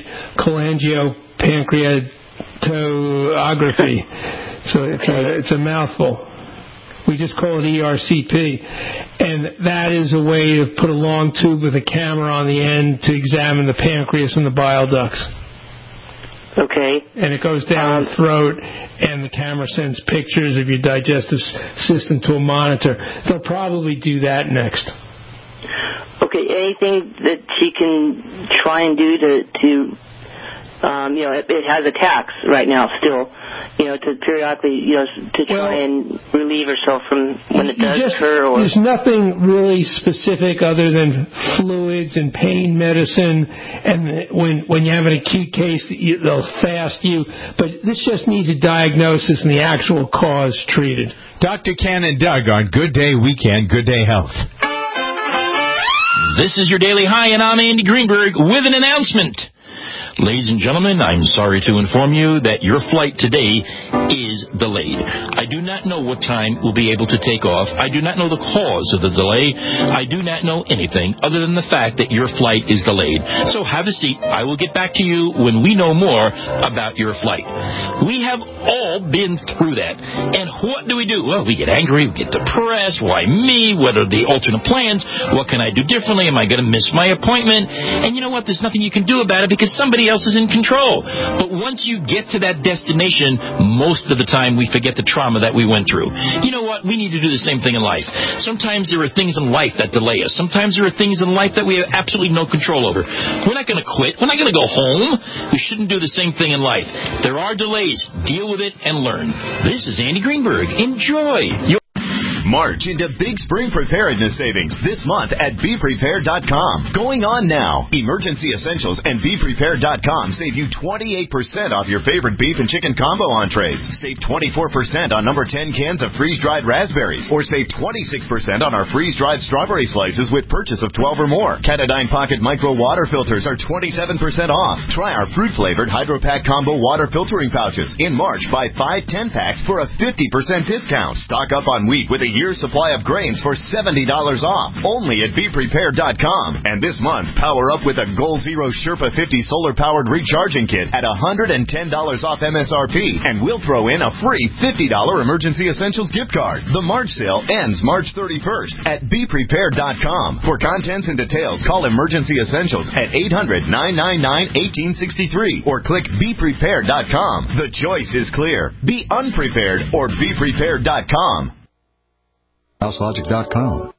cholangiopancreatography. So it's a it's a mouthful. We just call it E R C P. And that is a way to put a long tube with a camera on the end to examine the pancreas and the bile ducts. Okay. And it goes down um, the throat, and the camera sends pictures of your digestive system to a monitor. They'll probably do that next. Okay, anything that she can try and do to, to um, you know, it, it has attacks right now still, you know, to periodically, you know, to try well, and relieve herself from when it does just, occur? Or... There's nothing really specific other than fluids and pain medicine, and when when you have an acute case, you, they'll fast you. But this just needs a diagnosis and the actual cause treated. Doctor Ken and Doug on Good Day Weekend, Good Day Health. This is your Daily High, and I'm Andy Greenberg with an announcement. Ladies and gentlemen, I'm sorry to inform you that your flight today is delayed. I do not know what time we'll be able to take off. I do not know the cause of the delay. I do not know anything other than the fact that your flight is delayed. So have a seat. I will get back to you when we know more about your flight. We have all been through that. And what do we do? Well, we get angry. We get depressed. Why me? What are the alternate plans? What can I do differently? Am I going to miss my appointment? And you know what? There's nothing you can do about it because somebody else is in control. But once you get to that destination, most of the time we forget the trauma that we went through. You know what? We need to do the same thing in life. Sometimes there are things in life that delay us. Sometimes there are things in life that we have absolutely no control over. We're not going to quit. We're not going to go home. We shouldn't do the same thing in life. There are delays. Deal with it and learn. This is Andy Greenberg. Enjoy your March into Big Spring Preparedness Savings this month at Be Prepared dot com. Going on now. Emergency Essentials and Be Prepared dot com save you twenty-eight percent off your favorite beef and chicken combo entrees. Save twenty-four percent on number ten cans of freeze-dried raspberries. Or save twenty-six percent on our freeze-dried strawberry slices with purchase of twelve or more. Katadyn Pocket Micro Water Filters are twenty-seven percent off. Try our fruit-flavored Hydro Pack Combo Water Filtering Pouches. In March, buy five ten-packs for a fifty percent discount. Stock up on wheat with a year's supply of grains for seventy dollars off, only at be prepared dot com. And this month, power up with a Goal Zero Sherpa fifty solar-powered recharging kit at one hundred ten dollars off M S R P, and we'll throw in a free fifty dollars Emergency Essentials gift card. The March sale ends March thirty-first at be prepared dot com. For contents and details, call Emergency Essentials at eight hundred, nine nine nine, one eight six three or click be prepared dot com. The choice is clear. Be unprepared or be prepared dot com. house logic dot com.